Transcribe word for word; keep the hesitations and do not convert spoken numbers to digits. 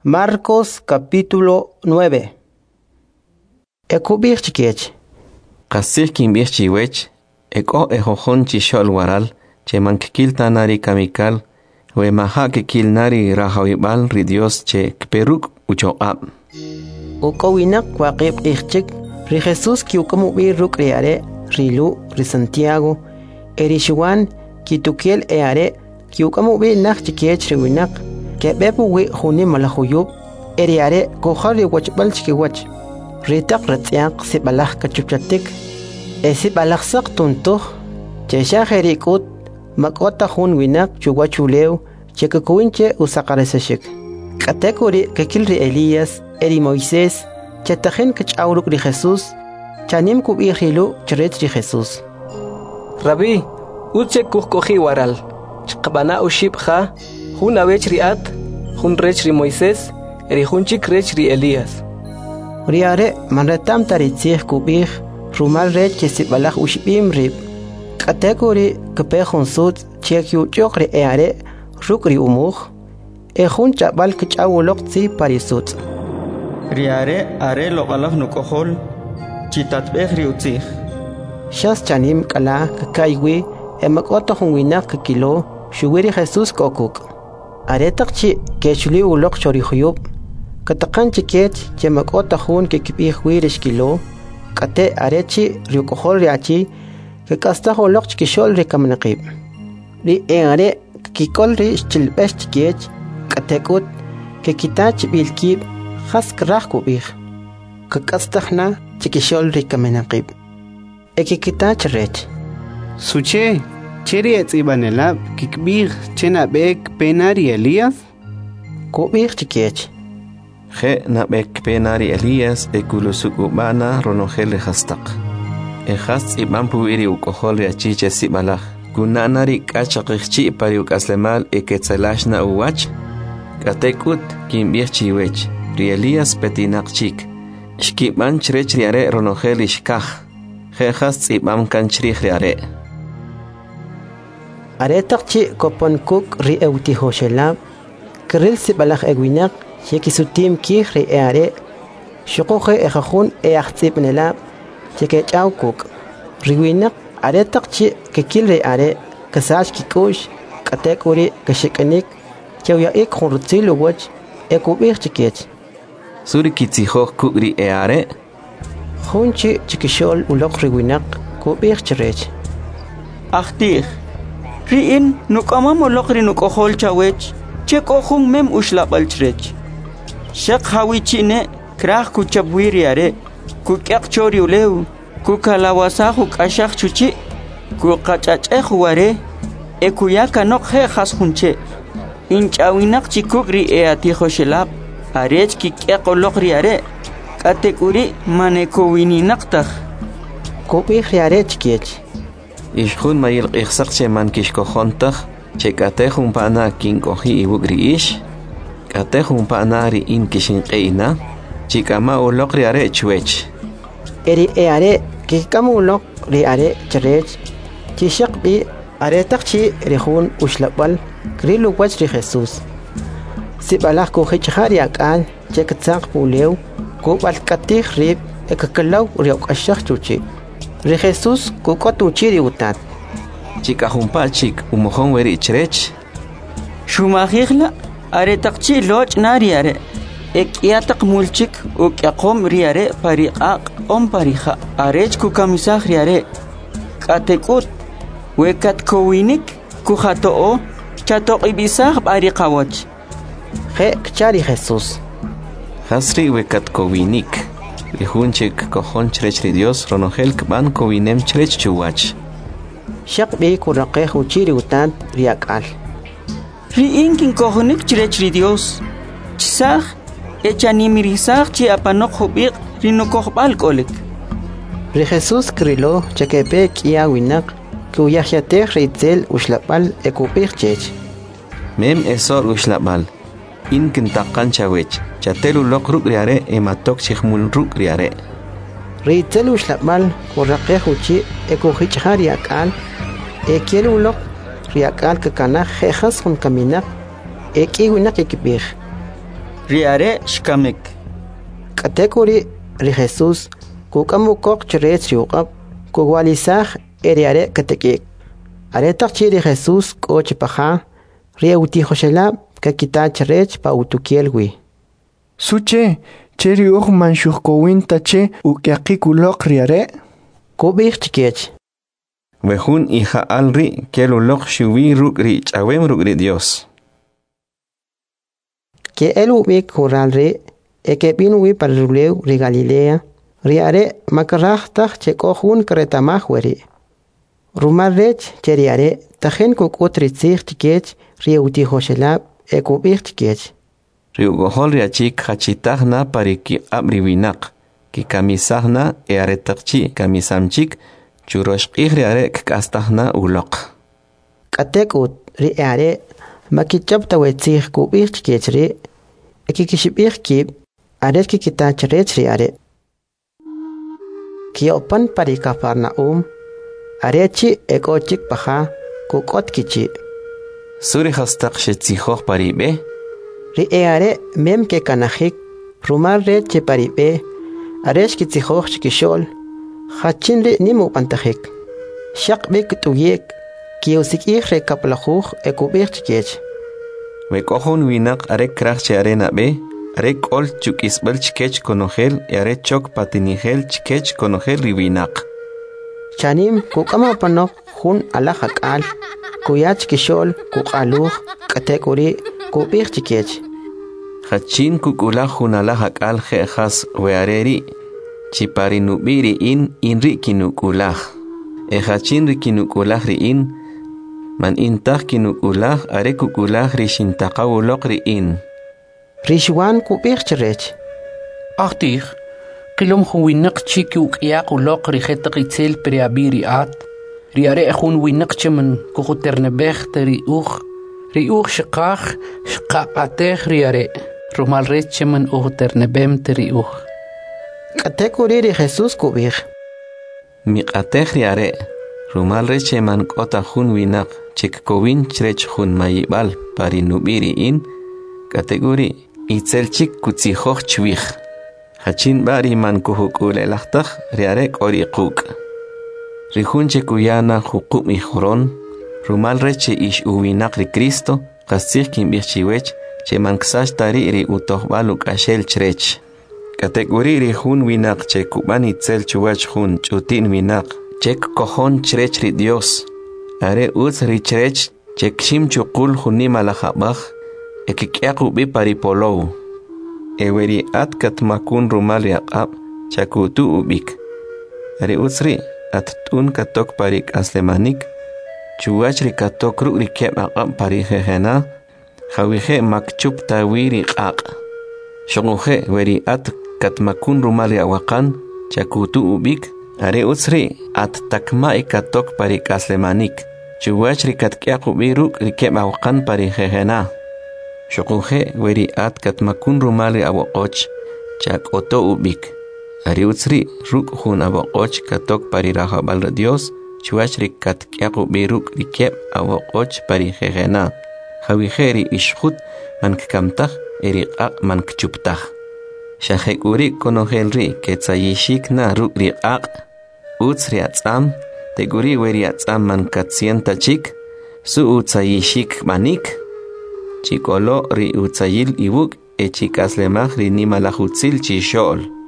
Marcos capítulo nueve. Ekubir chikiech. Qasih kimbih chiwech, eko ejojon chishol waral, che mankikil tanari kamikal, we maha kikil nari rahawibal ri Dios che kperuk uchoab. Ukowinak waqib ichchik, ri Jesús kiukamu bi ruk riare, rilu, ri Santiago, erishuan, kitukiel eare, kiukamu bi nak chikiech riwinak, kebepu wi huni malahuyub, eriare kohari wachbal chikiwach. Ritak ratziak si balah kachupchatik, esi balah sak tuntuh, chesha herikut, makota hun winak chuwachuleu, chekakuinche usakaresashik. Katekuri kekilri Elías, eri Moisés, chetajen kachauruk ri Jesús, chanim kubihilu chret ri Jesús. Rabbi, uche kuhkohi waral, chkabana ushibha, hun avech riat, hun rech ri Moisés, eri hunchik rech ri Elías. Riare manretam taritzih kubih, rumal rech chesibalach ushbim rib. Katekuri kepehon sut chekyu chokre eare, rukri umuh, ehun chabal kachawulok tzi parisut. Riare are lokalaf nukohol, chitatbeh riutzih. Shas chanim kala kakaiwi, emakota hunwinak kakilo, shuwiri Jesús kokuk. Aretak chi kechuli ulok chorihuyub, Katakan chiket che makota hun ke kipih wirish kilo, kate arechi riukohol riachi, ke kasta holok chikishol rikamanakib. Ri eare kikol ri chilbesh chiket, katekut, ke kitach bilkib, hask rahkubih. Ke kastahna chikishol rikamanakib. Eke kitach rech. Suche, cheri etzibanelab, kikbih chenabek penari Elías? Kubih chikech. Je nabek penari Elías ekulusukubana ronogele hastak. Ejast iban puiri ukohol riachiche sibalach. Kunanari kachakikchi pari ukaslemal eketzelashna uwach. Katekut kimbih chiwech. Ri Elías petinak chik. Shkiban chrech riare ronogel ishkach. Je hast iban kanchrich riare. Aretak chi kopon kuk ri eutihoshelab. Kril sibalach egwinak. Shekisutim kihri eare, shukohe ejahun eachtzipnelab, chekechau kuk. Riwinak aretak chi kekilre are, kasach kikush, katekuri, kashikanik, chawyaik hunrutzilu wach, ekubich chikech. Suri kitzihoh kukri eare? Hunchi chikishol ulok riwinak, kubich chirech. Achtich, riin nukamam ulok rinukohol chawech, chekohun mem ushlabal chirech. Shak hawichine krah kuchabwiriare kukyak chori uleu kukalawasahu kashak chuchi kukachacheh ware ekuyaka nok he khashunche inchawinak chikugri e atihoshelab arech kikyak olokriare katekuri manekowini naqtah kubihriare chikech ishkhun mayil qixsaqche man kishkohontah chekatehun pana kinkohi ibugri ish Katehun panari in kishinqeina, chikama ulok riare chwech. Eri eare, kikamu ulok riare chirech, chishak bi aretak chi rihun ushlabal, krilu wach ri Jesús. Sibalach kuhichari akan, chekatsak puleu, kubal katih rib, ekakalaw riok ashak chuchi. Ri Jesús kukotuchi riutat. Chikahumpa chik umuhon weri chirech. Shumahigla, aretakchi loch nariare ekyatak mulchik ukyaqom riare pariqaq om parija arech kukamisaj riare katekut wekat kowinik kujato chato ibisaj pariqawach je kchari Jesús hasri wekat kowinik rihunchik kohon chrech ri Dios ronogel kban kowinem chrech chuwach shaq bi kuraqeh uchiri utan riakal Riin kin kohonik chirech ri Dios. Chisaj, echanimirizaj chi apanok hubiq rinokohbal kolik. Ri Jesús krilo chakepe kia winak, kuyahyateh ritzel ushlapal ekupich chech. Mem esor ushlapal. In kintakan chawech, chatelu lok ruk riare ematok chikhmul ruk riare. Ritzel ushlapal kuraqeh uchi ekuhichari akal, ekielu lok riakal kakana jejas hun kamina eki winak ekipih riare shkamek. Katekuri ri Jesús kukamu kok chret riuqab kuwalisaj eriare katekik. Aretak chiri Jesús koch paja ri uti joshelab kakita chrech pa utukielwi. Suche cheri uj manshuk kowinta che ukyaqi kulok riare. Kubich chikech. Wehun hija alri kelulok shuwi rukri chawem rukri Dios. Que el ubik kuralri e que pinui par ruleu ri Galilea riare makarachtak che kohun kretamahweri. Rumarrech cheriare tajen kukutri tzich chikech ri uti joshelab e kubich chikech. Riugohol riachik hachitahna pariki abriwinak. Ki kamisahna e aretakchi kamisamchik churoshqih riare kastahna ulok. Katek ut riare makichapta wetzich kubich chikech ri e kikishibich kib aret kikitach rech riare. Kiopan pari Kafarnaum arechi ekochik paja kukot kichi. Suri hastaq shetzihoh paribe. Ri eare mem ke kanajik rumar reche paribe aresh kitzihoh chikishol hachin ri nimu pantajik. Shaq bek tuyek kiosik re kaplajuj ekubich chikech. Wekohun winak arek krachche arena be arek ol chukisbel chikech konogel y arek chok patinigel chikech konogel riwinak. Chanim kukama panok hun alajak al kuyach kishol kukaluj katekuri kubich chikech. Hachin kukula hun alajak al jejas weareri chipari nubiri in inri kinukulah. E hachin ri kinukulah ri in man intah kinukulah are kukulah ri shintaqawulok ri in. Rishwan kubich chirech. Achtig, kilom huwinak chiki ukyak ulok ri hetakitzel periabiri at. Riare hun winak chemen kukuternebech teri uch. Ri uch shikach shkapatech riare. Rumal ret chemen ukuternebem teri uch. Katekuri ri Jesús kubich. Miqatech riare. Rumal ret cheman kota hun winak chik kowin chrech hun mayibal pari nubiri in. Kategori itzelchik kutzihoch chwich. Hachin bari man kuhukule lachtach riare kori kuk. Rihunche kuyana hukum ijoron. Rumal reche ish uwinak ri Cristo. Kasich kimbich chiwech. Che man ksash tari ri utoh baluk ashel chrech. Kategori rihun winak che kuban itzel chuwach hun chutin winak. Chek kohon chrech ri Dios. Are utz ri chrech chek shim chukul hunim alajabach. Ekikyaku bi paripolou. Eweri at katmakun rumal yaqab chakutu ubik. Ari utsri at tun katok parik aslemanik. Chuwachri katok ru rikep aqab parihehena. Hawihe makchup tawiri qaq. Shonguhe weri at katmakun rumal yaqakan chakutu ubik. Ari utsri at takma katok parik aslemanik. Chuwachri katkyaku bi ru rikep aqan parihehena. Shokuje weri at katmakun rumali abokoch chak oto ubik. Ari utsri ruk hun abokoch katok pari rahabal Dios chuachri kat kyaku biruk rikep abokoch pari jejena. Hawiheri ishhut man kkamtah eri qaq man kchuptah. Shahekuri konohelri ketzayishik na ruk riqaq. Utsri atzam teguri weri atzam man katsienta chik su utsayishik manik. Chikolo ri utsayil ibuk e chikaslemaj ri nimalajutzil chishol.